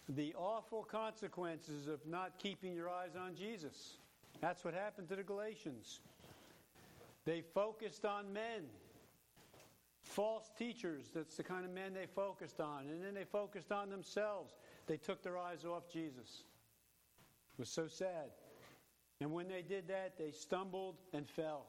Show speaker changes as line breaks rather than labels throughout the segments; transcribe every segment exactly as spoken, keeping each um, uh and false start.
the awful consequences of not keeping your eyes on Jesus. That's what happened to the Galatians. They focused on men. False teachers, that's the kind of men they focused on. And then they focused on themselves. They took their eyes off Jesus. It was so sad. And when they did that, they stumbled and fell.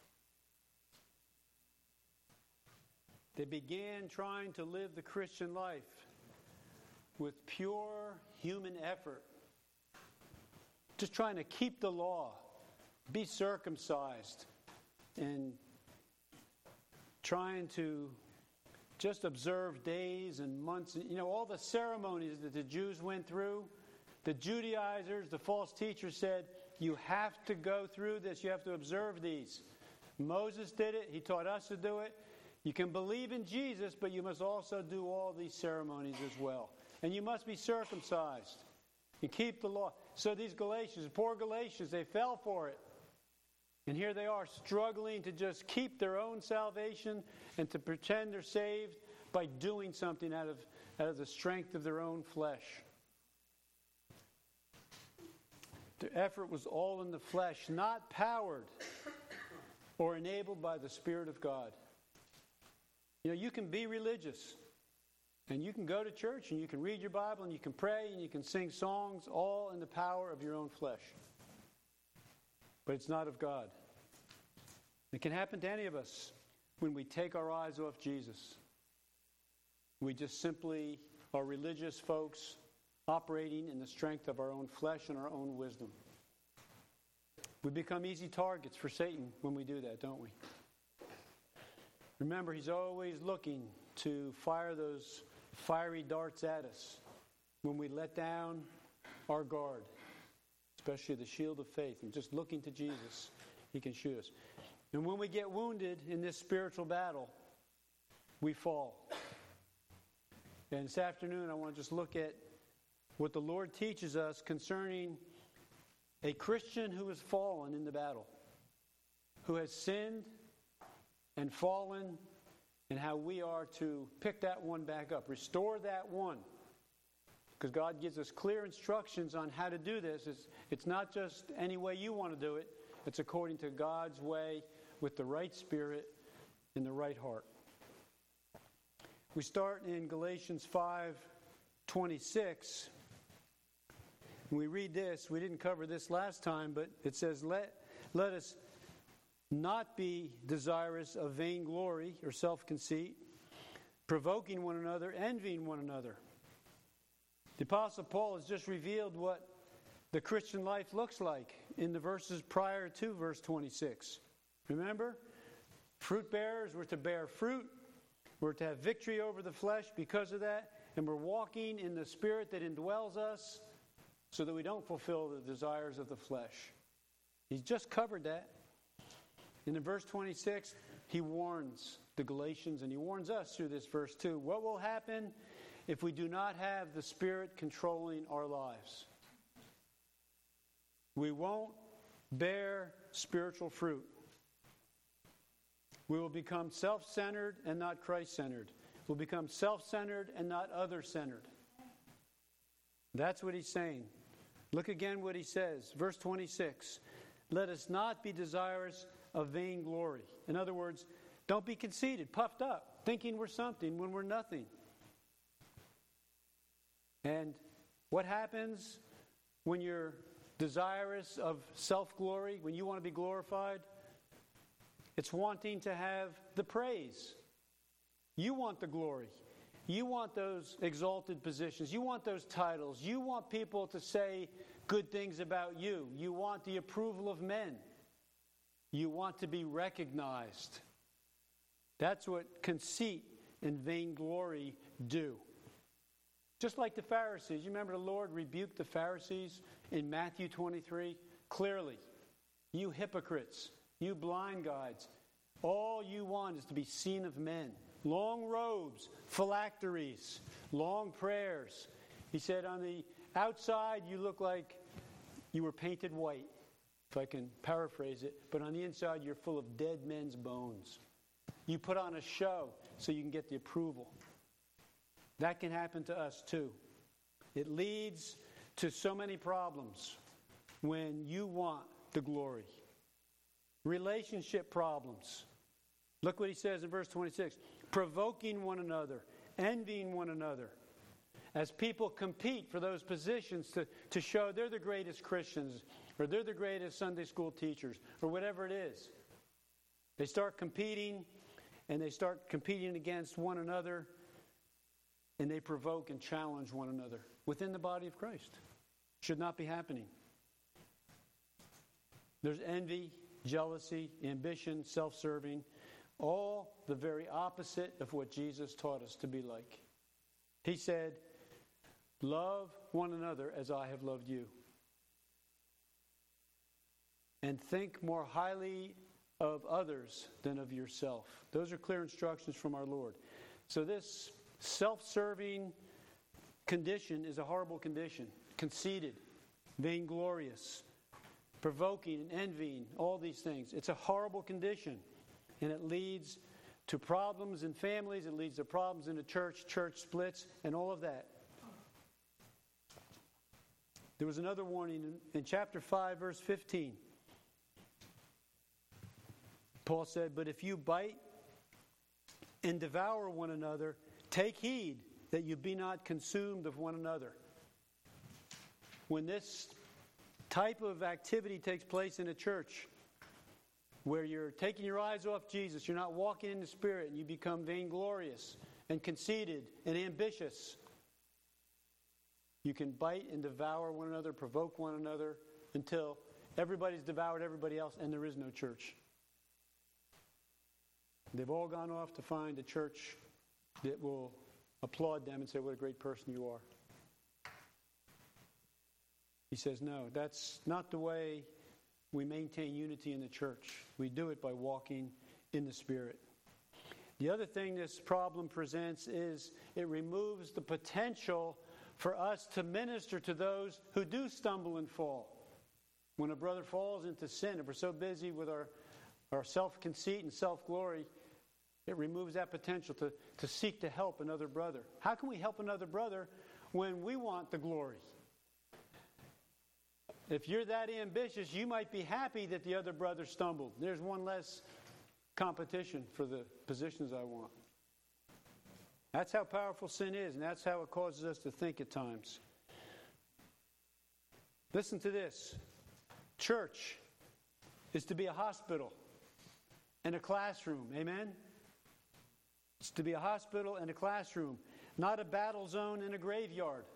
They began trying to live the Christian life with pure human effort. Just trying to keep the law, be circumcised, and trying to just observe days and months. You know, all the ceremonies that the Jews went through, the Judaizers, the false teachers said, you have to go through this. You have to observe these. Moses did it. He taught us to do it. You can believe in Jesus, but you must also do all these ceremonies as well. And you must be circumcised and keep the law. So these Galatians, poor Galatians, they fell for it. And here they are struggling to just keep their own salvation and to pretend they're saved by doing something out of, out of the strength of their own flesh. Their effort was all in the flesh, not powered or enabled by the Spirit of God. You know, you can be religious, and you can go to church, and you can read your Bible, and you can pray, and you can sing songs, all in the power of your own flesh. But it's not of God. It can happen to any of us when we take our eyes off Jesus. We just simply are religious folks operating in the strength of our own flesh and our own wisdom. We become easy targets for Satan when we do that, don't we? Remember, he's always looking to fire those fiery darts at us when we let down our guard, especially the shield of faith, and just looking to Jesus, he can shoot us. And when we get wounded in this spiritual battle, we fall. And this afternoon, I want to just look at what the Lord teaches us concerning a Christian who has fallen in the battle, who has sinned and fallen, and how we are to pick that one back up, restore that one. Because God gives us clear instructions on how to do this. It's, it's not just any way you want to do it. It's according to God's way with the right spirit and the right heart. We start in Galatians five twenty-six. We read this. We didn't cover this last time, but it says, Let, let us not be desirous of vainglory or self-conceit, provoking one another, envying one another. The Apostle Paul has just revealed what the Christian life looks like in the verses prior to verse twenty-six. Remember? Fruit bearers were to bear fruit. We're to have victory over the flesh because of that. And we're walking in the Spirit that indwells us so that we don't fulfill the desires of the flesh. He's just covered that. And in verse twenty-six, he warns the Galatians, and he warns us through this verse too. What will happen if we do not have the Spirit controlling our lives? We won't bear spiritual fruit. We will become self-centered and not Christ-centered. We'll become self-centered and not other-centered. That's what he's saying. Look again what he says. Verse twenty-six. Let us not be desirous of vainglory. In other words, don't be conceited, puffed up, thinking we're something when we're nothing. And what happens when you're desirous of self-glory, when you want to be glorified? It's wanting to have the praise. You want the glory. You want those exalted positions. You want those titles. You want people to say good things about you. You want the approval of men. You want to be recognized. That's what conceit and vainglory do. Just like the Pharisees. You remember the Lord rebuked the Pharisees in Matthew twenty-three? Clearly, you hypocrites, you blind guides, all you want is to be seen of men. Long robes, phylacteries, long prayers. He said on the outside you look like you were painted white, if I can paraphrase it, but on the inside you're full of dead men's bones. You put on a show so you can get the approval. That can happen to us too. It leads to so many problems when you want the glory. Relationship problems. Look what he says in verse twenty-six. Provoking one another, envying one another. As people compete for those positions to, to show they're the greatest Christians, or they're the greatest Sunday school teachers, or whatever it is. They start competing, and they start competing against one another, and they provoke and challenge one another within the body of Christ. Should not be happening. There's envy, jealousy, ambition, self-serving, all the very opposite of what Jesus taught us to be like. He said, love one another as I have loved you. And think more highly of others than of yourself. Those are clear instructions from our Lord. So this self-serving condition is a horrible condition. Conceited, vainglorious, provoking and envying, all these things. It's a horrible condition. And it leads to problems in families. It leads to problems in the church, church splits, and all of that. There was another warning in, in chapter five, verse fifteen. Paul said, but if you bite and devour one another, take heed that you be not consumed of one another. When this type of activity takes place in a church, where you're taking your eyes off Jesus, you're not walking in the Spirit, and you become vainglorious and conceited and ambitious, you can bite and devour one another, provoke one another, until everybody's devoured everybody else, and there is no church. They've all gone off to find a church that will applaud them and say, what a great person you are. He says, no, that's not the way we maintain unity in the church. We do it by walking in the Spirit. The other thing this problem presents is it removes the potential for us to minister to those who do stumble and fall. When a brother falls into sin, if we're so busy with our, our self-conceit and self-glory, it removes that potential to, to seek to help another brother. How can we help another brother when we want the glory? If you're that ambitious, you might be happy that the other brother stumbled. There's one less competition for the positions I want. That's how powerful sin is, and that's how it causes us to think at times. Listen to this. Church is to be a hospital and a classroom. Amen? It's to be a hospital and a classroom, not a battle zone and a graveyard.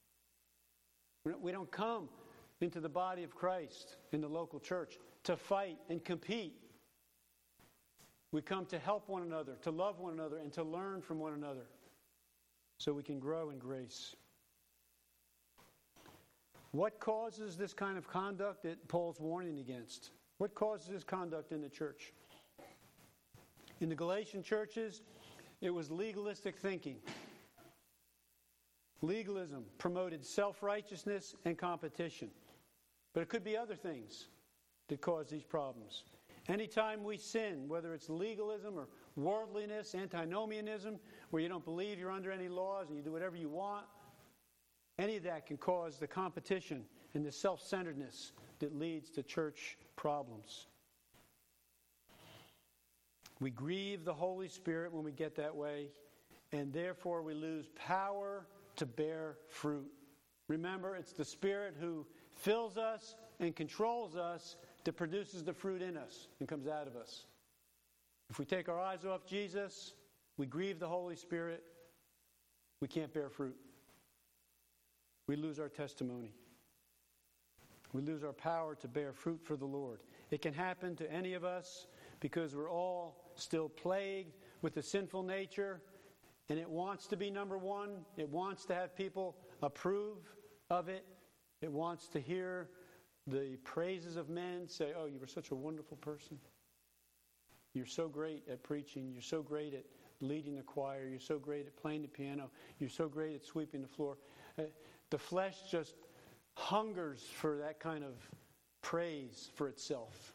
We don't come into the body of Christ in the local church to fight and compete. We come to help one another, to love one another, and to learn from one another so we can grow in grace. What causes this kind of conduct that Paul's warning against? What causes this conduct in the church? In the Galatian churches, it was legalistic thinking. Legalism promoted self-righteousness and competition. But it could be other things that cause these problems. Anytime we sin, whether it's legalism or worldliness, antinomianism, where you don't believe you're under any laws and you do whatever you want, any of that can cause the competition and the self-centeredness that leads to church problems. We grieve the Holy Spirit when we get that way, and therefore we lose power to bear fruit. Remember, it's the Spirit who fills us and controls us that produces the fruit in us and comes out of us. If we take our eyes off Jesus, we grieve the Holy Spirit, we can't bear fruit. We lose our testimony. We lose our power to bear fruit for the Lord. It can happen to any of us because we're all still plagued with the sinful nature, and it wants to be number one. It wants to have people approve of it. It wants to hear the praises of men, say, oh, you were such a wonderful person. You're so great at preaching. You're so great at leading the choir. You're so great at playing the piano. You're so great at sweeping the floor. Uh, the flesh just hungers for that kind of praise for itself.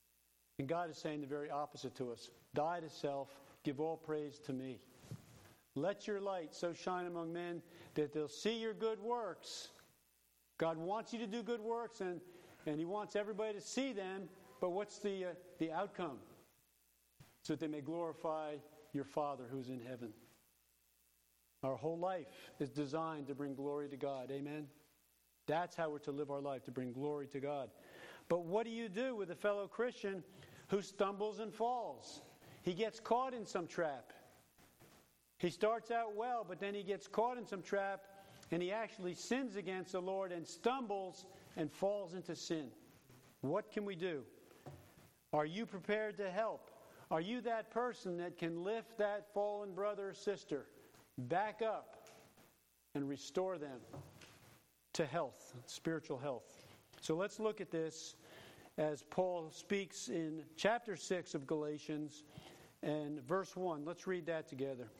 And God is saying the very opposite to us. Die to self, give all praise to me. Let your light so shine among men that they'll see your good works. God wants you to do good works, and, and He wants everybody to see them. But what's the, uh, the outcome? So that they may glorify your Father who's in heaven. Our whole life is designed to bring glory to God. Amen? That's how we're to live our life, to bring glory to God. But what do you do with a fellow Christian who stumbles and falls? He gets caught in some trap. He starts out well, but then he gets caught in some trap, and he actually sins against the Lord and stumbles and falls into sin. What can we do? Are you prepared to help? Are you that person that can lift that fallen brother or sister back up and restore them to health, spiritual health? So let's look at this as Paul speaks in chapter six of Galatians and verse one. Let's read that together.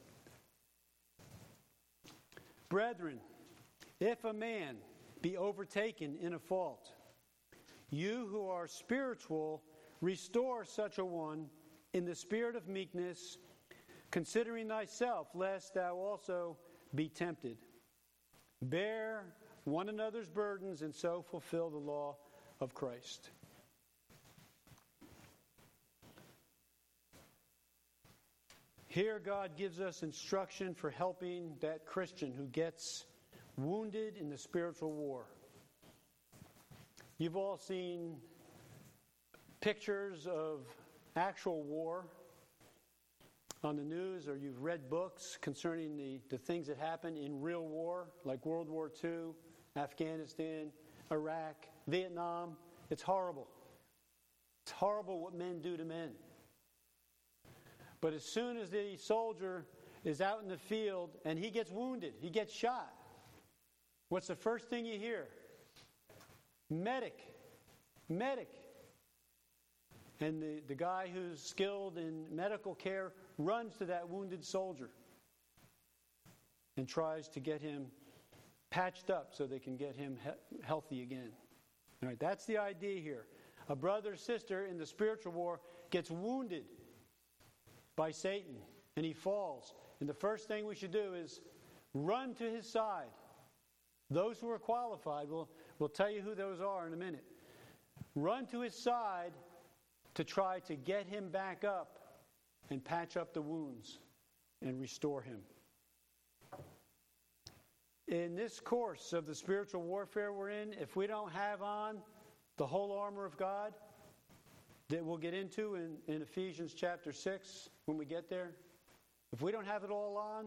Brethren, if a man be overtaken in a fault, you who are spiritual, restore such a one in the spirit of meekness, considering thyself, lest thou also be tempted. Bear one another's burdens, and so fulfill the law of Christ. Here God gives us instruction for helping that Christian who gets wounded in the spiritual war. You've all seen pictures of actual war on the news, or you've read books concerning the, the things that happen in real war, like World War Two, Afghanistan, Iraq, Vietnam. It's horrible. It's horrible what men do to men. But as soon as the soldier is out in the field and he gets wounded, he gets shot, what's the first thing you hear? Medic. Medic. And the, the guy who's skilled in medical care runs to that wounded soldier and tries to get him patched up so they can get him he- healthy again. All right, that's the idea here. A brother or sister in the spiritual war gets wounded by Satan, and he falls. And the first thing we should do is run to his side. Those who are qualified, we'll, we'll tell you who those are in a minute. Run to his side to try to get him back up and patch up the wounds and restore him. In this course of the spiritual warfare we're in, if we don't have on the whole armor of God that we'll get into in, in Ephesians chapter six when we get there, if we don't have it all on,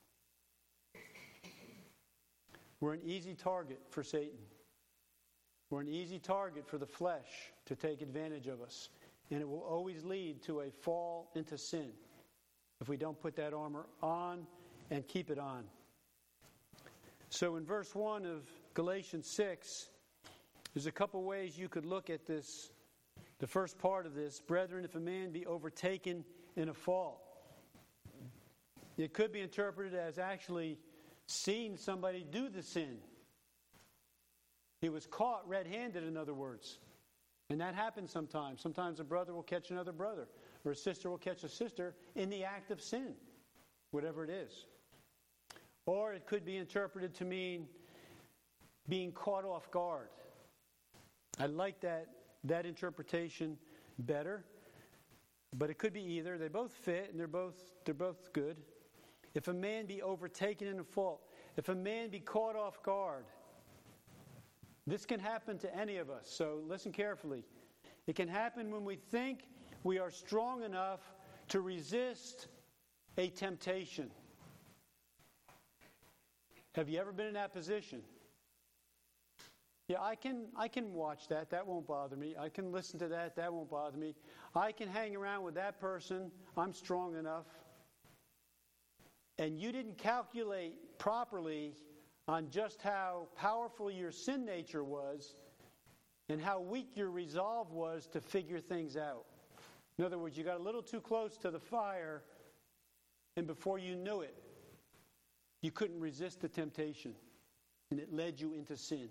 we're an easy target for Satan. We're an easy target for the flesh to take advantage of us. And it will always lead to a fall into sin if we don't put that armor on and keep it on. So in verse one of Galatians six, there's a couple ways you could look at this. The first part of this, brethren, if a man be overtaken in a fault. It could be interpreted as actually seeing somebody do the sin. He was caught red-handed, in other words. And that happens sometimes. Sometimes a brother will catch another brother, or a sister will catch a sister in the act of sin, whatever it is. Or it could be interpreted to mean being caught off guard. I like that, that interpretation better, but it could be either. They both fit, and they're both, they're both good. If a man be overtaken in a fault, if a man be caught off guard, this can happen to any of us, so listen carefully. It can happen when we think we are strong enough to resist a temptation. Have you ever been in that position? Yeah, I can I can watch that. That won't bother me. I can listen to that. That won't bother me. I can hang around with that person. I'm strong enough. And you didn't calculate properly on just how powerful your sin nature was and how weak your resolve was to figure things out. In other words, you got a little too close to the fire, and before you knew it, you couldn't resist the temptation, and it led you into sin.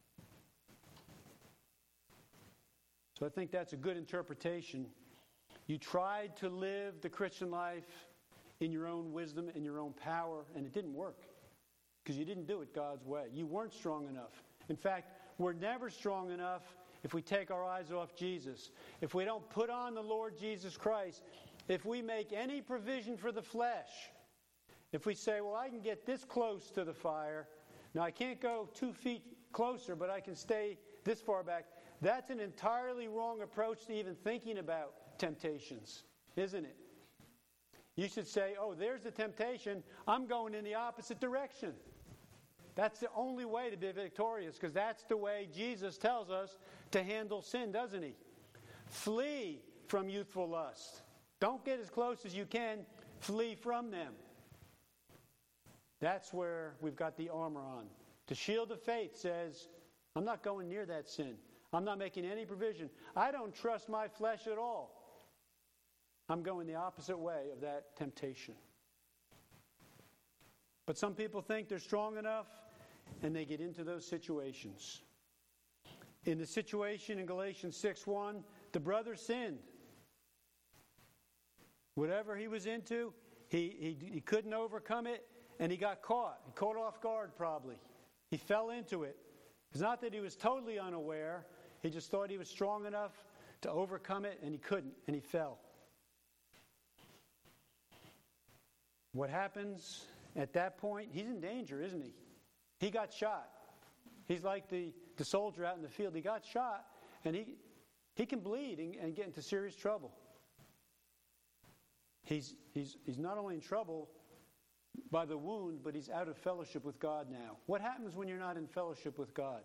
So I think that's a good interpretation. You tried to live the Christian life in your own wisdom and your own power, and it didn't work because you didn't do it God's way. You weren't strong enough. In fact, we're never strong enough if we take our eyes off Jesus. If we don't put on the Lord Jesus Christ, if we make any provision for the flesh, if we say, well, I can get this close to the fire, now I can't go two feet closer, but I can stay this far back, that's an entirely wrong approach to even thinking about temptations, isn't it? You should say, oh, there's the temptation, I'm going in the opposite direction. That's the only way to be victorious, because that's the way Jesus tells us to handle sin, doesn't he? Flee from youthful lust. Don't get as close as you can. Flee from them. That's where we've got the armor on. The shield of faith says, I'm not going near that sin. I'm not making any provision. I don't trust my flesh at all. I'm going the opposite way of that temptation. But some people think they're strong enough, and they get into those situations. In the situation in Galatians six one, the brother sinned. Whatever he was into, he, he, he couldn't overcome it, and he got caught. He caught off guard probably. He fell into it. It's not that he was totally unaware. He just thought he was strong enough to overcome it, and he couldn't, and he fell. What happens at that point? He's in danger, isn't he? He got shot. He's like the, the soldier out in the field. He got shot, and he, he can bleed and, and get into serious trouble. He's, he's, he's not only in trouble by the wound, but he's out of fellowship with God now. What happens when you're not in fellowship with God?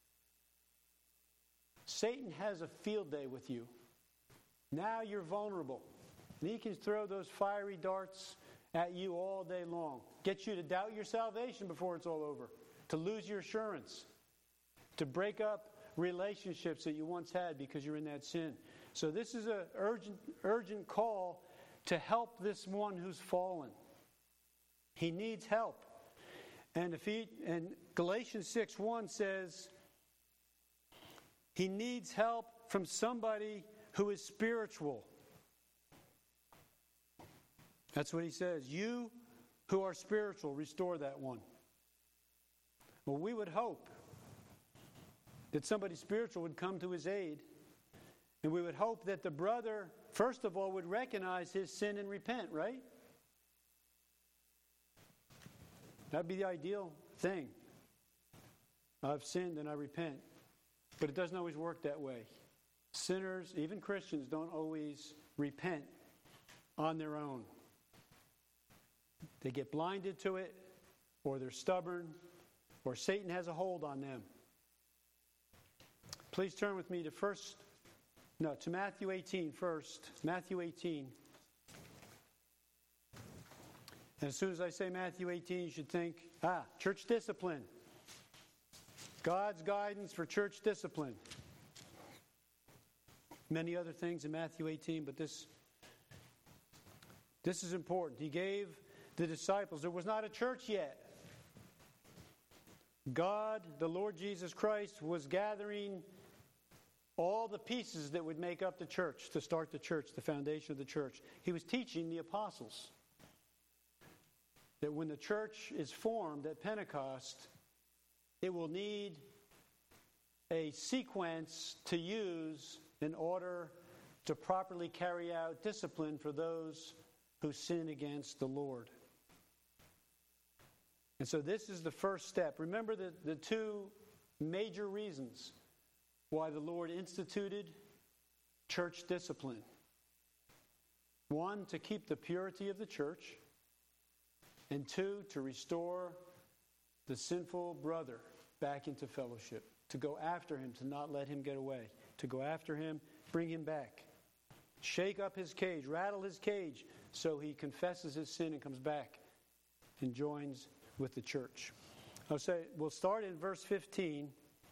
Satan has a field day with you. Now you're vulnerable. And he can throw those fiery darts at you all day long. Get you to doubt your salvation before it's all over. To lose your assurance. To break up relationships that you once had because you're in that sin. So this is an urgent, urgent call to help this one who's fallen. He needs help. And if he, and Galatians six one says, he needs help from somebody who is spiritual. That's what he says. You who are spiritual, restore that one. Well, we would hope that somebody spiritual would come to his aid. And we would hope that the brother, first of all, would recognize his sin and repent, right? That'd be the ideal thing. I've sinned and I repent. But it doesn't always work that way. Sinners, even Christians, don't always repent on their own. They get blinded to it, or they're stubborn, or Satan has a hold on them. Please turn with me to first, no, to Matthew eighteen first. Matthew eighteen. And as soon as I say Matthew eighteen, you should think, ah, church discipline. God's guidance for church discipline. Many other things in Matthew eighteen, but this, this is important. He gave the disciples, there was not a church yet. God, the Lord Jesus Christ, was gathering all the pieces that would make up the church, to start the church, the foundation of the church. He was teaching the apostles that when the church is formed at Pentecost, it will need a sequence to use in order to properly carry out discipline for those who sin against the Lord. And so this is the first step. Remember the, the two major reasons why the Lord instituted church discipline. One, to keep the purity of the church. And two, to restore the sinful brother back into fellowship. To go after him, to not let him get away. To go after him, bring him back. Shake up his cage, rattle his cage, so he confesses his sin and comes back and joins with the church. I'll say, we'll start in verse fifteen.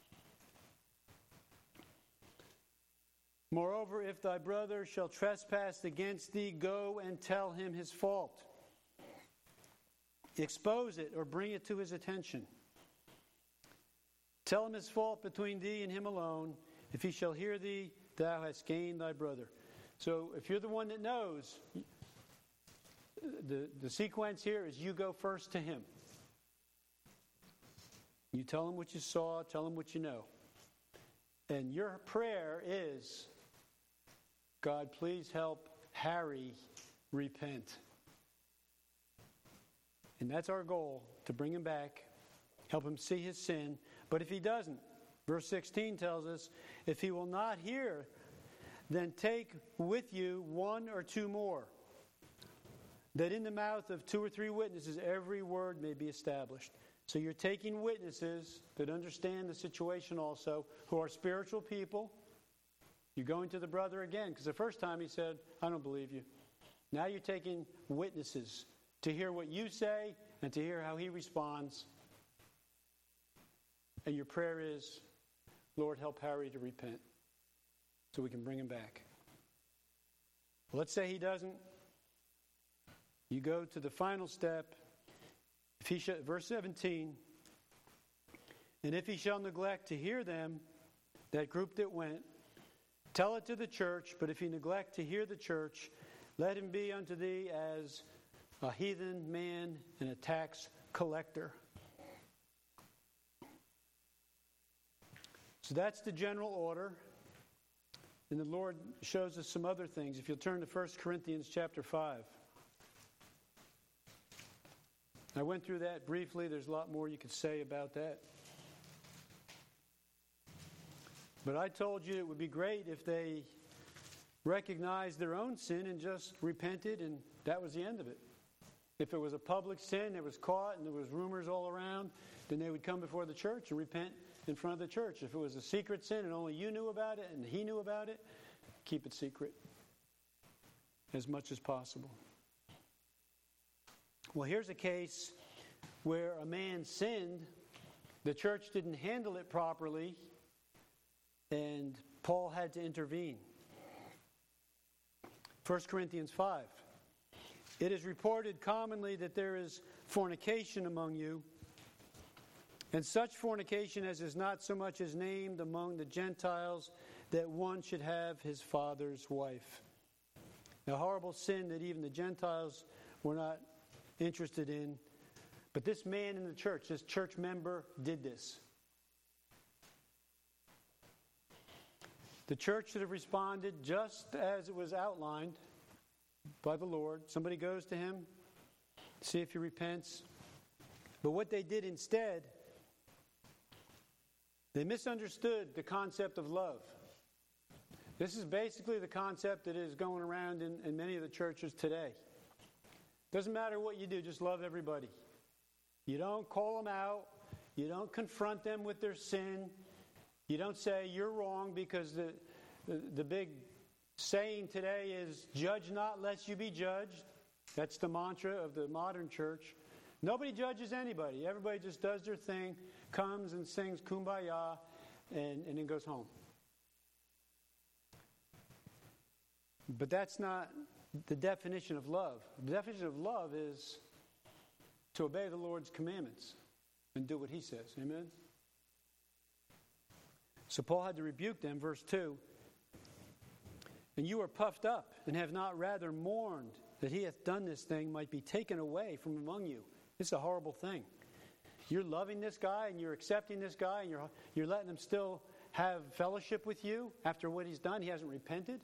Moreover, if thy brother shall trespass against thee, go and tell him his fault. Expose it or bring it to his attention. Tell him his fault between thee and him alone. If he shall hear thee, thou hast gained thy brother. So if you're the one that knows, the, the sequence here is you go first to him. You tell him what you saw, tell him what you know. And your prayer is, God, please help Harry repent. And that's our goal, to bring him back, help him see his sin. But if he doesn't, verse sixteen tells us, if he will not hear, then take with you one or two more, that in the mouth of two or three witnesses every word may be established. So you're taking witnesses that understand the situation also, who are spiritual people. You're going to the brother again, because the first time he said, I don't believe you. Now you're taking witnesses to hear what you say and to hear how he responds. And your prayer is, Lord, help Harry to repent so we can bring him back. Well, let's say he doesn't. You go to the final step. If he sh- verse seventeen, and if he shall neglect to hear them, that group that went, tell it to the church, but if he neglect to hear the church, let him be unto thee as a heathen man and a tax collector. So that's the general order. And the Lord shows us some other things. If you'll turn to First Corinthians chapter five. I went through that briefly. There's a lot more you could say about that. But I told you it would be great if they recognized their own sin and just repented, and that was the end of it. If it was a public sin, it was caught, and there was rumors all around, then they would come before the church and repent in front of the church. If it was a secret sin and only you knew about it and he knew about it, keep it secret as much as possible. Well, here's a case where a man sinned, the church didn't handle it properly, and Paul had to intervene. First Corinthians five. It is reported commonly that there is fornication among you, and such fornication as is not so much as named among the Gentiles, that one should have his father's wife. A horrible sin that even the Gentiles were not interested in. But this man in the church, this church member, did this. The church should have responded just as it was outlined by the Lord. Somebody goes to him, see if he repents. But what they did instead, they misunderstood the concept of love. This is basically the concept that is going around in, in many of the churches today. Doesn't matter what you do, just love everybody. You don't call them out. You don't confront them with their sin. You don't say you're wrong, because the, the, the big saying today is, judge not lest you be judged. That's the mantra of the modern church. Nobody judges anybody. Everybody just does their thing, comes and sings Kumbaya, and, and then goes home. But that's not the definition of love. The definition of love is to obey the Lord's commandments and do what he says. Amen? So Paul had to rebuke them, verse two. And you are puffed up, and have not rather mourned that he hath done this thing might be taken away from among you. This is a horrible thing. You're loving this guy, and you're accepting this guy, and you're, you're letting him still have fellowship with you after what he's done. He hasn't repented.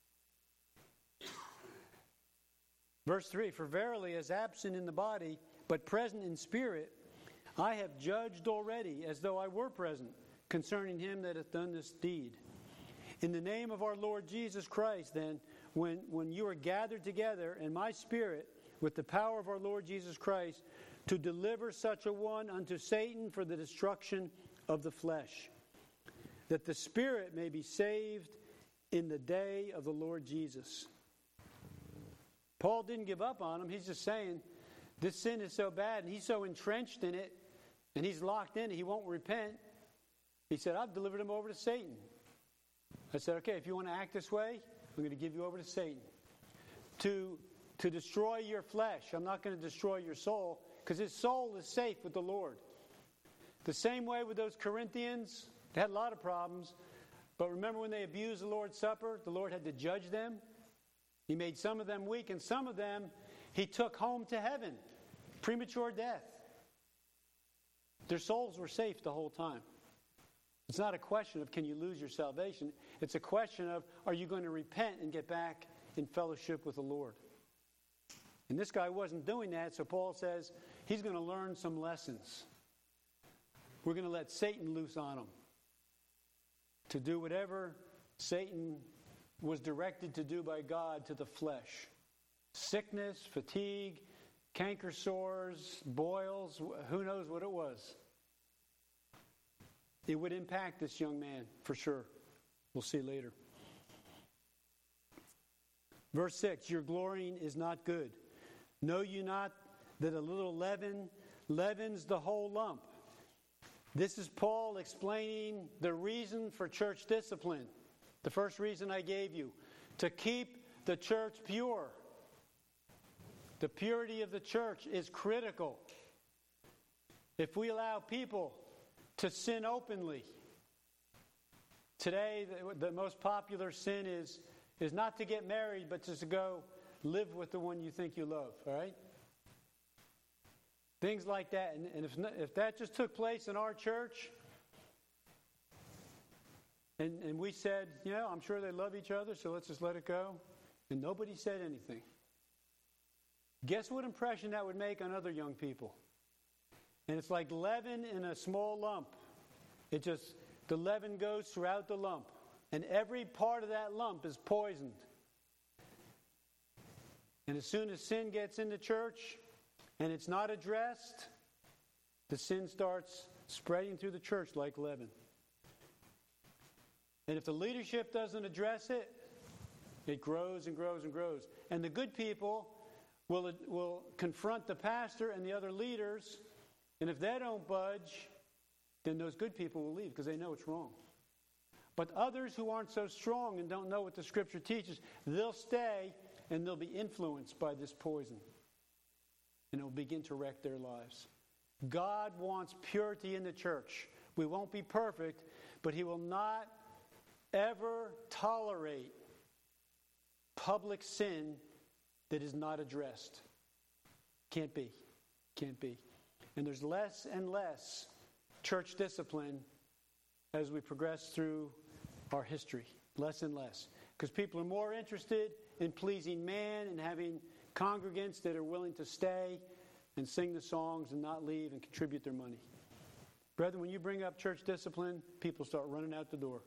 Verse three, for verily as absent in the body, but present in spirit, I have judged already, as though I were present, concerning him that hath done this deed. In the name of our Lord Jesus Christ, then, when, when you are gathered together in my spirit, with the power of our Lord Jesus Christ, to deliver such a one unto Satan for the destruction of the flesh, that the spirit may be saved in the day of the Lord Jesus. Paul didn't give up on him. He's just saying, this sin is so bad, and he's so entrenched in it, and he's locked in it, he won't repent. He said, I've delivered him over to Satan. I said, okay, if you want to act this way, I'm going to give you over to Satan. To, to destroy your flesh. I'm not going to destroy your soul, because his soul is safe with the Lord. The same way with those Corinthians, they had a lot of problems. But remember when they abused the Lord's Supper, the Lord had to judge them. He made some of them weak, and some of them he took home to heaven. Premature death. Their souls were safe the whole time. It's not a question of can you lose your salvation. It's a question of are you going to repent and get back in fellowship with the Lord. And this guy wasn't doing that, so Paul says he's going to learn some lessons. We're going to let Satan loose on him to do whatever Satan was directed to do by God to the flesh. Sickness, fatigue, canker sores, boils, who knows what it was. It would impact this young man for sure. We'll see later. Verse six, your glorying is not good. Know you not that a little leaven leavens the whole lump? This is Paul explaining the reason for church discipline. The first reason I gave you, to keep the church pure. The purity of the church is critical. If we allow people to sin openly, today the, the most popular sin is, is not to get married, but just to go live with the one you think you love, all right? Things like that. And, and if, if that just took place in our church, and, and we said, you know, I'm sure they love each other, so let's just let it go, and nobody said anything, guess what impression that would make on other young people? And it's like leaven in a small lump. It just, the leaven goes throughout the lump. And every part of that lump is poisoned. And as soon as sin gets in the church and it's not addressed, the sin starts spreading through the church like leaven. And if the leadership doesn't address it, it grows and grows and grows. And the good people will, will confront the pastor and the other leaders, and if they don't budge, then those good people will leave because they know it's wrong. But others who aren't so strong and don't know what the Scripture teaches, they'll stay and they'll be influenced by this poison. And it will begin to wreck their lives. God wants purity in the church. We won't be perfect, but He will not ever tolerate public sin that is not addressed. Can't be. Can't be. And there's less and less church discipline as we progress through our history. Less and less. Because people are more interested in pleasing man and having congregants that are willing to stay and sing the songs and not leave and contribute their money. Brethren, when you bring up church discipline, people start running out the door.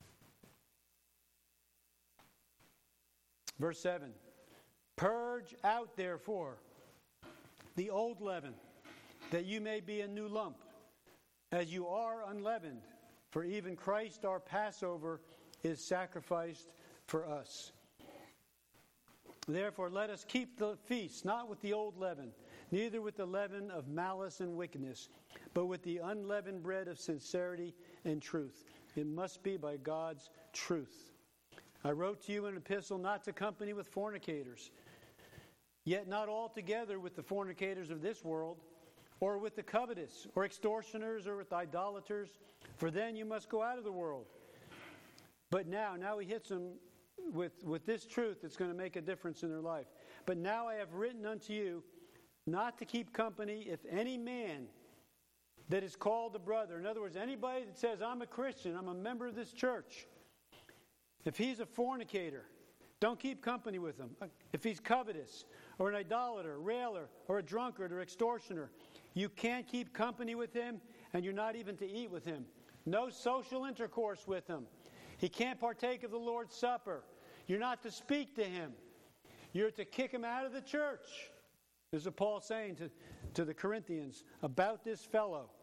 Verse seven. Purge out, therefore, the old leaven, that you may be a new lump, as you are unleavened. For even Christ our Passover is sacrificed for us. Therefore let us keep the feast, not with the old leaven, neither with the leaven of malice and wickedness, but with the unleavened bread of sincerity and truth. It must be by God's truth. I wrote to you an epistle not to company with fornicators, yet not altogether with the fornicators of this world, or with the covetous, or extortioners, or with idolaters, for then you must go out of the world. But now, now he hits them with, with this truth that's going to make a difference in their life. But now I have written unto you not to keep company if any man that is called a brother, in other words, anybody that says, I'm a Christian, I'm a member of this church, if he's a fornicator, don't keep company with him. If he's covetous, or an idolater, railer, or a drunkard, or extortioner, you can't keep company with him, and you're not even to eat with him. No social intercourse with him. He can't partake of the Lord's Supper. You're not to speak to him. You're to kick him out of the church. This is what Paul's saying to, to the Corinthians about this fellow.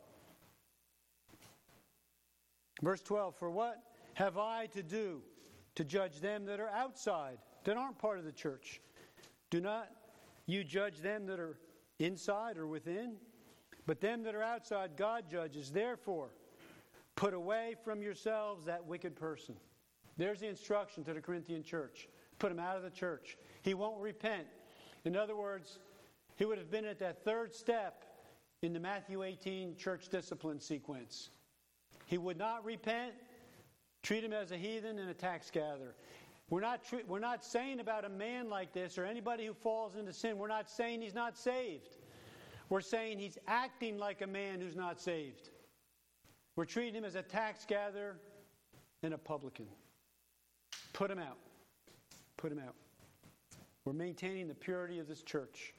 Verse twelve, for what have I to do to judge them that are outside, that aren't part of the church? Do not you judge them that are inside or within? But them that are outside God judges. Therefore, put away from yourselves that wicked person. There's the instruction to the Corinthian church. Put him out of the church. He won't repent. In other words, he would have been at that third step in the Matthew eighteen church discipline sequence. He would not repent, treat him as a heathen and a tax gatherer. We're not, tr- we're not saying about a man like this or anybody who falls into sin, we're not saying he's not saved. We're saying he's acting like a man who's not saved. We're treating him as a tax gatherer and a publican. Put him out. Put him out. We're maintaining the purity of this church.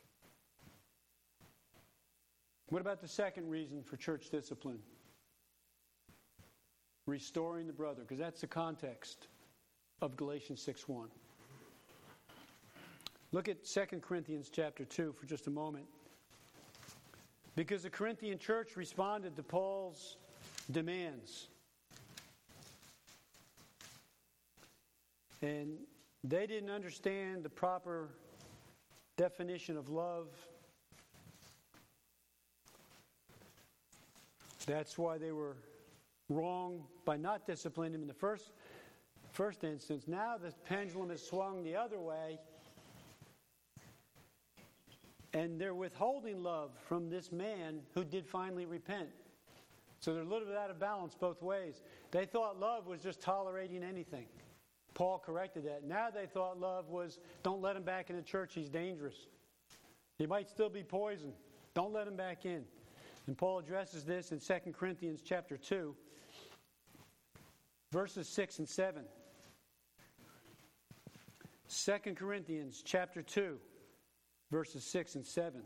What about the second reason for church discipline? Restoring the brother, because that's the context of Galatians six one. Look at Second Corinthians chapter two for just a moment. Because the Corinthian church responded to Paul's demands. And they didn't understand the proper definition of love. That's why they were wrong by not disciplining him in the first, first instance. Now the pendulum has swung the other way. And they're withholding love from this man who did finally repent. So they're a little bit out of balance both ways. They thought love was just tolerating anything. Paul corrected that. Now they thought love was, don't let him back in the church, he's dangerous. He might still be poison. Don't let him back in. And Paul addresses this in Second Corinthians chapter two, verses six and seven. Second Corinthians chapter two, verses six and seven.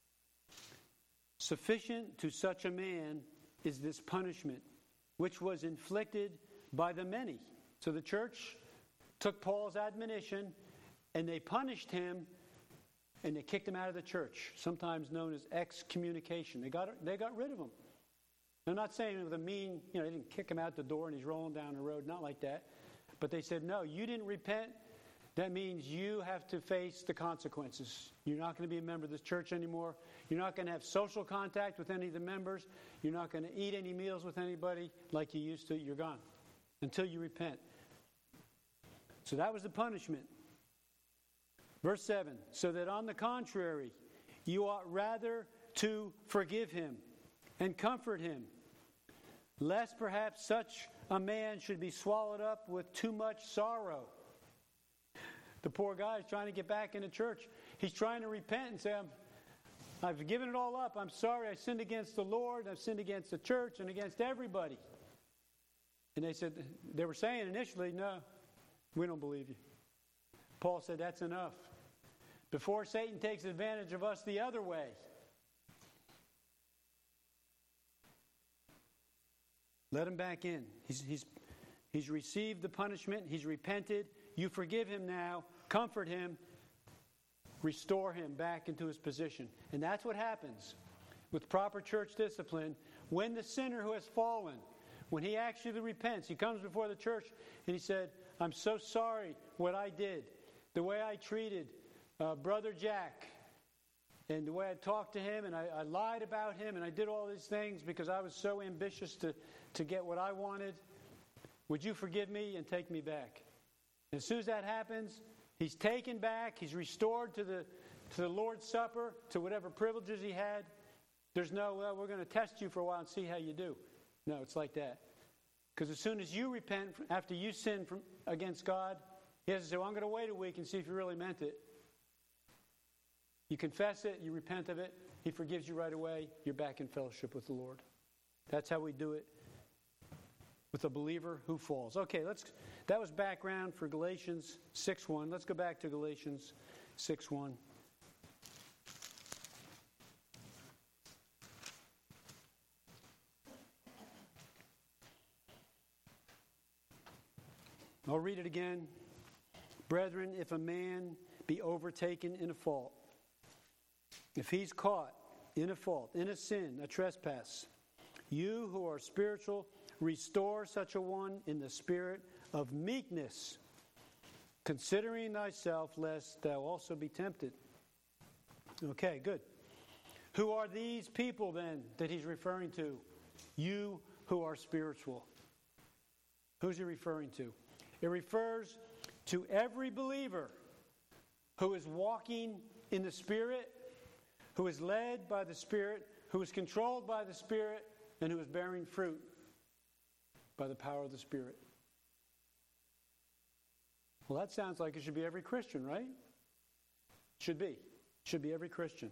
Sufficient to such a man is this punishment, which was inflicted by the many. So the church took Paul's admonition and they punished him and they kicked him out of the church, sometimes known as excommunication. They got they got rid of him. I'm not saying it with a mean, you know, they didn't kick him out the door and he's rolling down the road, not like that. But they said, no, you didn't repent. That means you have to face the consequences. You're not going to be a member of this church anymore. You're not going to have social contact with any of the members. You're not going to eat any meals with anybody like you used to. You're gone until you repent. So that was the punishment. Verse seven, so that on the contrary, you ought rather to forgive him and comfort him, lest perhaps such a man should be swallowed up with too much sorrow. The poor guy is trying to get back into church. He's trying to repent and say, I've given it all up. I'm sorry. I sinned against the Lord. I've sinned against the church and against everybody. And they said, they were saying initially, no, we don't believe you. Paul said, that's enough. Before Satan takes advantage of us the other way. Let him back in. He's, he's, he's received the punishment. He's repented. You forgive him now. Comfort him. Restore him back into his position. And that's what happens with proper church discipline. When the sinner who has fallen, when he actually repents, he comes before the church and he said, I'm so sorry what I did, the way I treated uh, Brother Jack, and the way I talked to him, and I, I lied about him, and I did all these things because I was so ambitious to, to get what I wanted. Would you forgive me and take me back? And as soon as that happens, he's taken back, he's restored to the, to the Lord's Supper, to whatever privileges he had. There's no, well, we're going to test you for a while and see how you do. No, it's like that. Because as soon as you repent, after you sin from, against God, he has to say, well, I'm going to wait a week and see if you really meant it. You confess it, you repent of it, he forgives you right away, you're back in fellowship with the Lord. That's how we do it with a believer who falls. Okay, let's. That was background for Galatians six one. Let's go back to Galatians six one. I'll read it again. Brethren, if a man be overtaken in a fault, if he's caught in a fault, in a sin, a trespass, you who are spiritual, restore such a one in the spirit of meekness, considering thyself, lest thou also be tempted. Okay, good. Who are these people then that he's referring to? You who are spiritual. Who's he referring to? It refers to every believer who is walking in the Spirit, who is led by the Spirit, who is controlled by the Spirit, and who is bearing fruit by the power of the Spirit. Well, that sounds like it should be every Christian, right? Should be. Should be every Christian.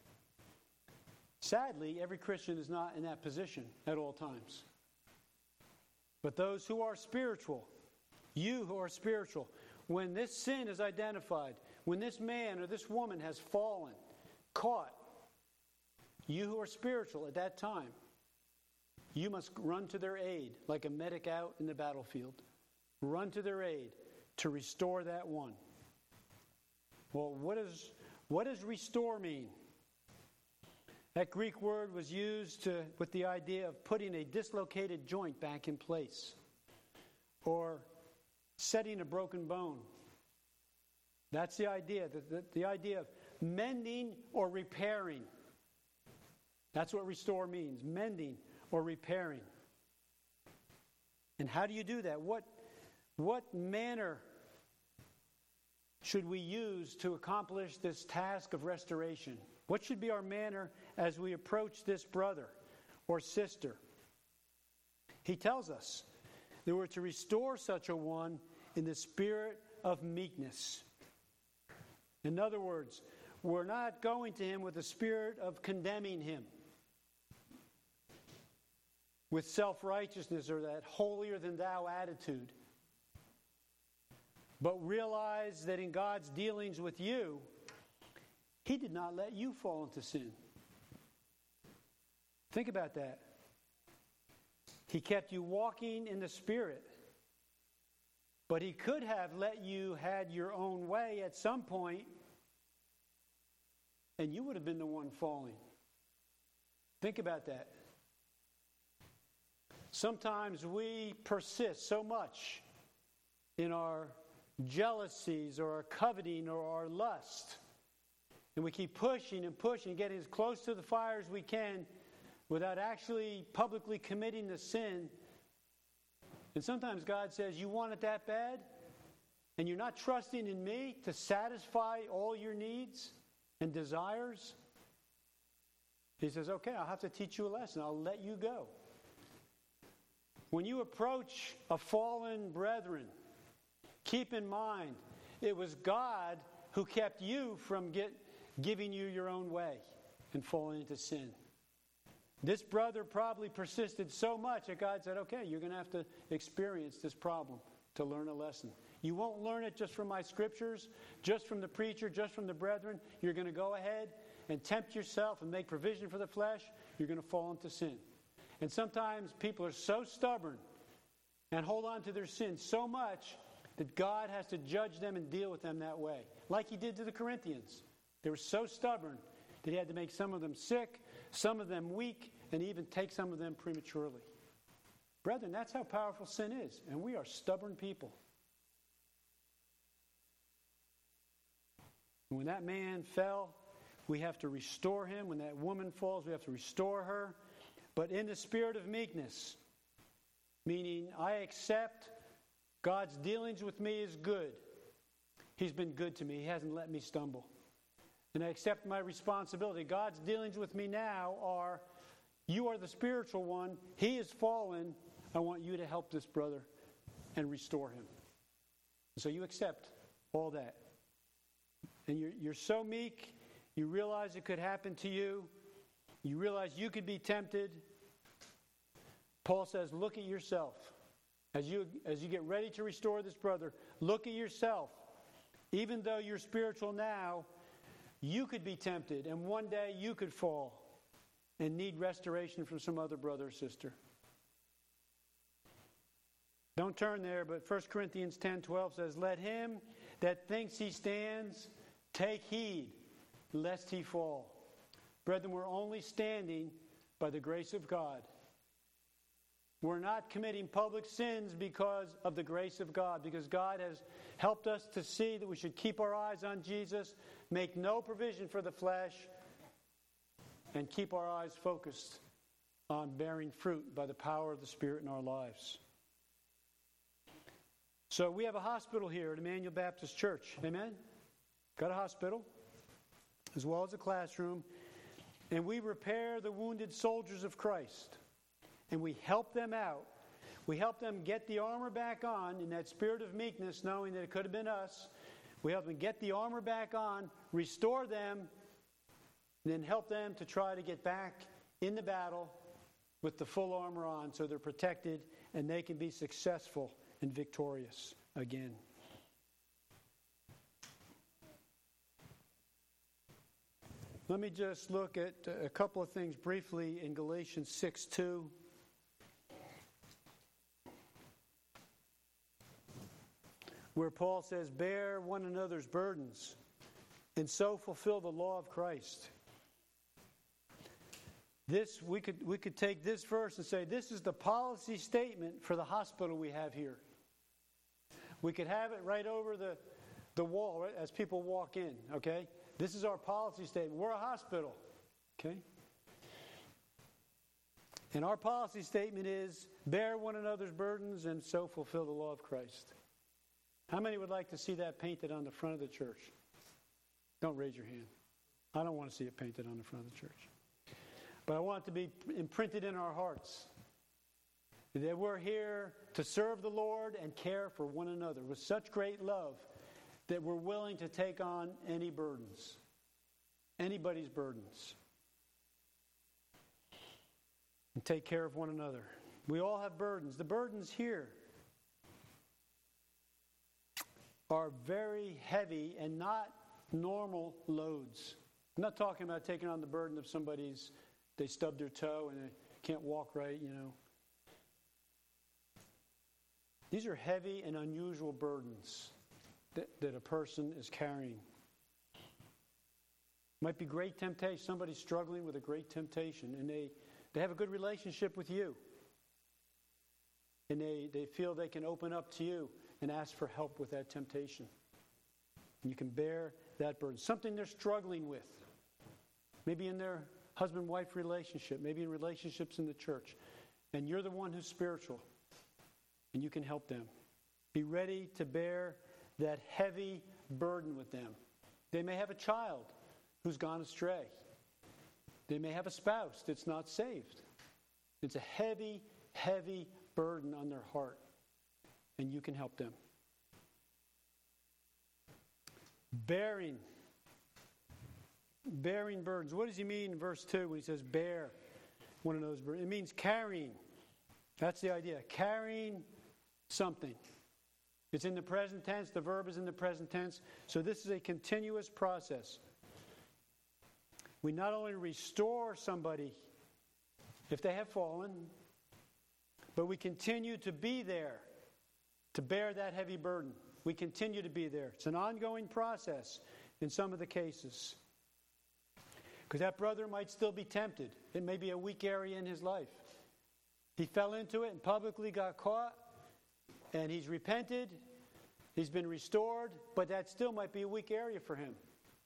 Sadly, every Christian is not in that position at all times. But those who are spiritual, you who are spiritual, when this sin is identified, when this man or this woman has fallen, caught, you who are spiritual at that time, you must run to their aid like a medic out in the battlefield. Run to their aid to restore that one. Well, what does, what does restore mean? That Greek word was used to, with the idea of putting a dislocated joint back in place or setting a broken bone. That's the idea, the, the, the idea of mending or repairing. That's what restore means, mending or repairing. And how do you do that? What, what manner should we use to accomplish this task of restoration? What should be our manner as we approach this brother or sister? He tells us that we're to restore such a one in the spirit of meekness. In other words, we're not going to him with the spirit of condemning him, with self-righteousness or that holier-than-thou attitude. But realize that in God's dealings with you, He did not let you fall into sin. Think about that. He kept you walking in the Spirit. But He could have let you had your own way at some point, and you would have been the one falling. Think about that. Sometimes we persist so much in our jealousies or our coveting or our lust. And we keep pushing and pushing, getting as close to the fire as we can without actually publicly committing the sin. And sometimes God says, you want it that bad? And you're not trusting in me to satisfy all your needs and desires? He says, okay, I'll have to teach you a lesson. I'll let you go. When you approach a fallen brethren, keep in mind, it was God who kept you from get, giving you your own way and falling into sin. This brother probably persisted so much that God said, okay, you're going to have to experience this problem to learn a lesson. You won't learn it just from my scriptures, just from the preacher, just from the brethren. You're going to go ahead and tempt yourself and make provision for the flesh. You're going to fall into sin. And sometimes people are so stubborn and hold on to their sin so much that God has to judge them and deal with them that way. Like He did to the Corinthians. They were so stubborn that He had to make some of them sick, some of them weak, and even take some of them prematurely. Brethren, that's how powerful sin is. And we are stubborn people. When that man fell, we have to restore him. When that woman falls, we have to restore her. But in the spirit of meekness, meaning I accept God's dealings with me is good. He's been good to me. He hasn't let me stumble. And I accept my responsibility. God's dealings with me now are, you are the spiritual one. He has fallen. I want you to help this brother and restore him. So you accept all that. And you're, you're so meek, you realize it could happen to you. You realize you could be tempted. Paul says, look at yourself. As you, as you get ready to restore this brother, look at yourself. Even though you're spiritual now, you could be tempted, and one day you could fall and need restoration from some other brother or sister. Don't turn there, but First Corinthians ten twelve says, let him that thinks he stands take heed, lest he fall. Brethren, we're only standing by the grace of God. We're not committing public sins because of the grace of God, because God has helped us to see that we should keep our eyes on Jesus, make no provision for the flesh, and keep our eyes focused on bearing fruit by the power of the Spirit in our lives. So we have a hospital here at Emmanuel Baptist Church. Amen? Got a hospital, as well as a classroom. And we repair the wounded soldiers of Christ. And we help them out We help them get the armor back on in that spirit of meekness, knowing that it could have been us. We help them get the armor back on, restore them, and then help them to try to get back in the battle with the full armor on so they're protected and they can be successful and victorious again. Let me just look at a couple of things briefly in Galatians six two. Where Paul says, bear one another's burdens and so fulfill the law of Christ. This we could we could take this verse and say this is the policy statement for the hospital we have here. We could have it right over the, the wall right, as people walk in, okay? This is our policy statement. We're a hospital, okay? And our policy statement is bear one another's burdens and so fulfill the law of Christ. How many would like to see that painted on the front of the church? Don't raise your hand. I don't want to see it painted on the front of the church. But I want it to be imprinted in our hearts. That we're here to serve the Lord and care for one another with such great love that we're willing to take on any burdens. Anybody's burdens. And take care of one another. We all have burdens. The burdens here are very heavy and not normal loads. I'm not talking about taking on the burden of somebody's, they stubbed their toe and they can't walk right, you know. These are heavy and unusual burdens that, that a person is carrying. Might be great temptation. Somebody's struggling with a great temptation and they, they have a good relationship with you. And they, they feel they can open up to you and ask for help with that temptation. And you can bear that burden. Something they're struggling with. Maybe in their husband-wife relationship. Maybe in relationships in the church. And you're the one who's spiritual. And you can help them. Be ready to bear that heavy burden with them. They may have a child who's gone astray. They may have a spouse that's not saved. It's a heavy, heavy burden on their heart. And you can help them. Bearing. Bearing burdens. What does he mean in verse two when he says bear one of those burdens? It means carrying. That's the idea. Carrying something. It's in the present tense. The verb is in the present tense. So this is a continuous process. We not only restore somebody if they have fallen, but we continue to be there to bear that heavy burden. We continue to be there. It's an ongoing process in some of the cases. Because that brother might still be tempted. It may be a weak area in his life. He fell into it and publicly got caught. And he's repented. He's been restored. But that still might be a weak area for him.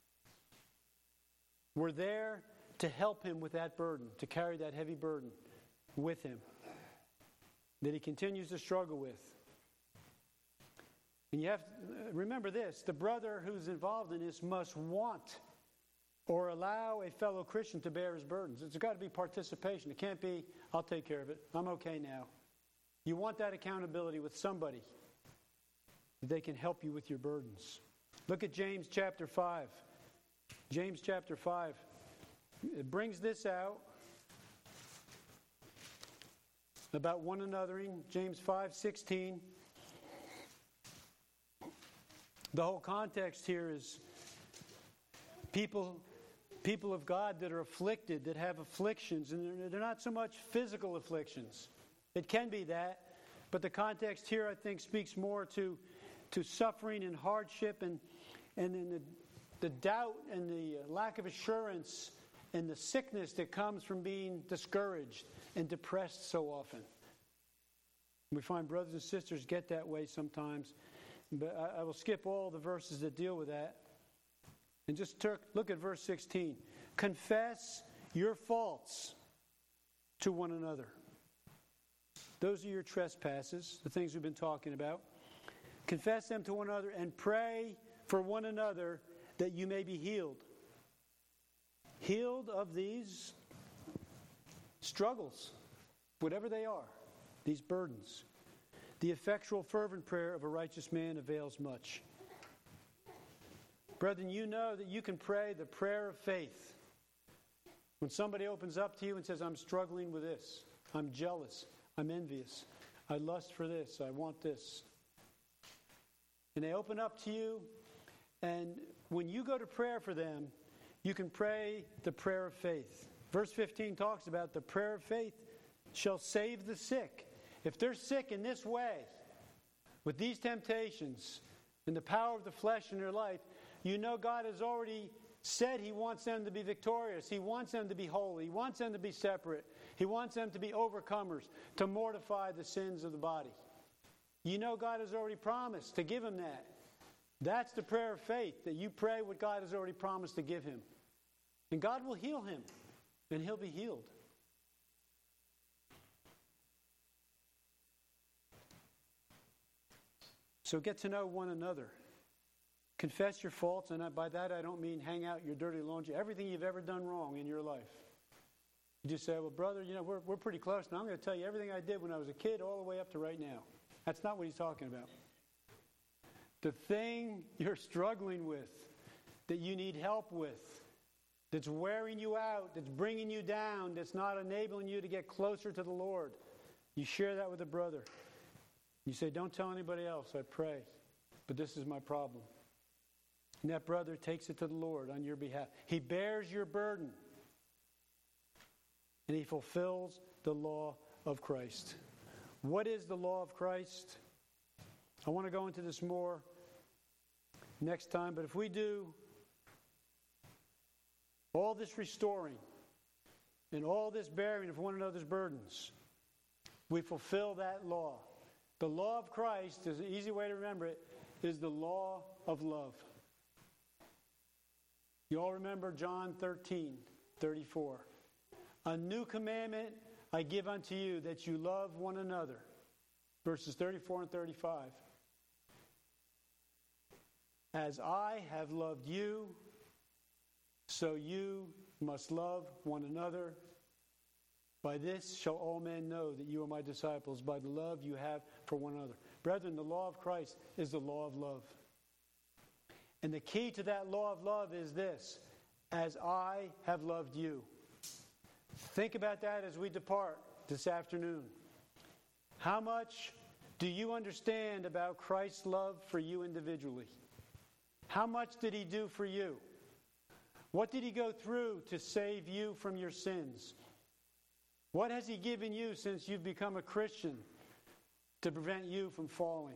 We're there to help him with that burden. To carry that heavy burden with him. That he continues to struggle with. And you have to remember this. The brother who's involved in this must want or allow a fellow Christian to bear his burdens. It's got to be participation. It can't be, I'll take care of it. I'm okay now. You want that accountability with somebody. They can help you with your burdens. Look at James chapter five. James chapter five. It brings this out about one anothering. James five sixteen. The whole context here is people people of God that are afflicted, that have afflictions, and they're, they're not so much physical afflictions. It can be that, but the context here, I think, speaks more to, to suffering and hardship and, and in the, the doubt and the lack of assurance and the sickness that comes from being discouraged and depressed so often. We find brothers and sisters get that way sometimes. But I, I will skip all the verses that deal with that. And just tur- look at verse sixteen. Confess your faults to one another. Those are your trespasses, the things we've been talking about. Confess them to one another and pray for one another that you may be healed. Healed of these struggles, whatever they are. these burdens. The effectual, fervent prayer of a righteous man avails much. Brethren, you know that you can pray the prayer of faith. When somebody opens up to you and says, I'm struggling with this, I'm jealous, I'm envious, I lust for this, I want this. And they open up to you, and when you go to prayer for them, you can pray the prayer of faith. Verse fifteen talks about the prayer of faith shall save the sick. If they're sick in this way, with these temptations, and the power of the flesh in their life, you know God has already said He wants them to be victorious. He wants them to be holy. He wants them to be separate. He wants them to be overcomers, to mortify the sins of the body. You know God has already promised to give them that. That's the prayer of faith, that you pray what God has already promised to give him. And God will heal him, and he'll be healed. So get to know one another. Confess your faults, and by that I don't mean hang out your dirty laundry. Everything you've ever done wrong in your life. You just say, well, brother, you know, we're, we're pretty close now. I'm going to tell you everything I did when I was a kid all the way up to right now. That's not what he's talking about. The thing you're struggling with, that you need help with, that's wearing you out, that's bringing you down, that's not enabling you to get closer to the Lord, you share that with a brother. You say, don't tell anybody else, I pray, but this is my problem. And that brother takes it to the Lord on your behalf. He bears your burden, and he fulfills the law of Christ. What is the law of Christ? I want to go into this more next time, but if we do all this restoring and all this bearing of one another's burdens, we fulfill that law. The law of Christ, is an easy way to remember it, is the law of love. You all remember John thirteen thirty-four. A new commandment I give unto you, that you love one another. Verses thirty-four and thirty-five. As I have loved you, so you must love one another. By this shall all men know that you are my disciples, by the love you have for one another. Brethren, the law of Christ is the law of love. And the key to that law of love is this: as I have loved you. Think about that as we depart this afternoon. How much do you understand about Christ's love for you individually? How much did he do for you? What did he go through to save you from your sins? What has he given you since you've become a Christian to prevent you from falling?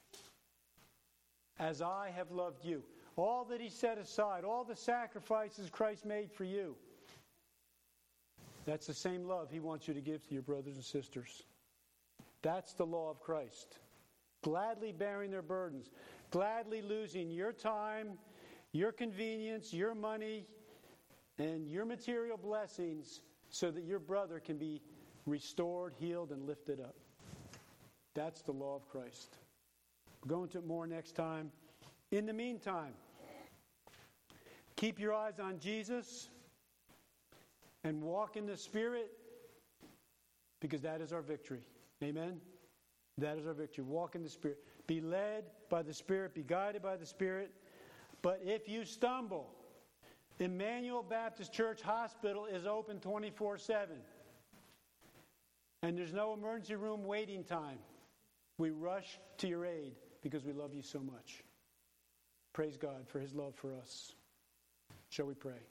As I have loved you. All that he set aside, all the sacrifices Christ made for you, that's the same love he wants you to give to your brothers and sisters. That's the law of Christ. Gladly bearing their burdens, gladly losing your time, your convenience, your money, and your material blessings so that your brother can be restored, healed, and lifted up. That's the law of Christ. We'll go into it more next time. In the meantime, keep your eyes on Jesus and walk in the Spirit, because that is our victory. Amen? That is our victory. Walk in the Spirit. Be led by the Spirit. Be guided by the Spirit. But if you stumble, Emmanuel Baptist Church Hospital is open twenty-four seven. And there's no emergency room waiting time. We rush to your aid because we love you so much. Praise God for his love for us. Shall we pray?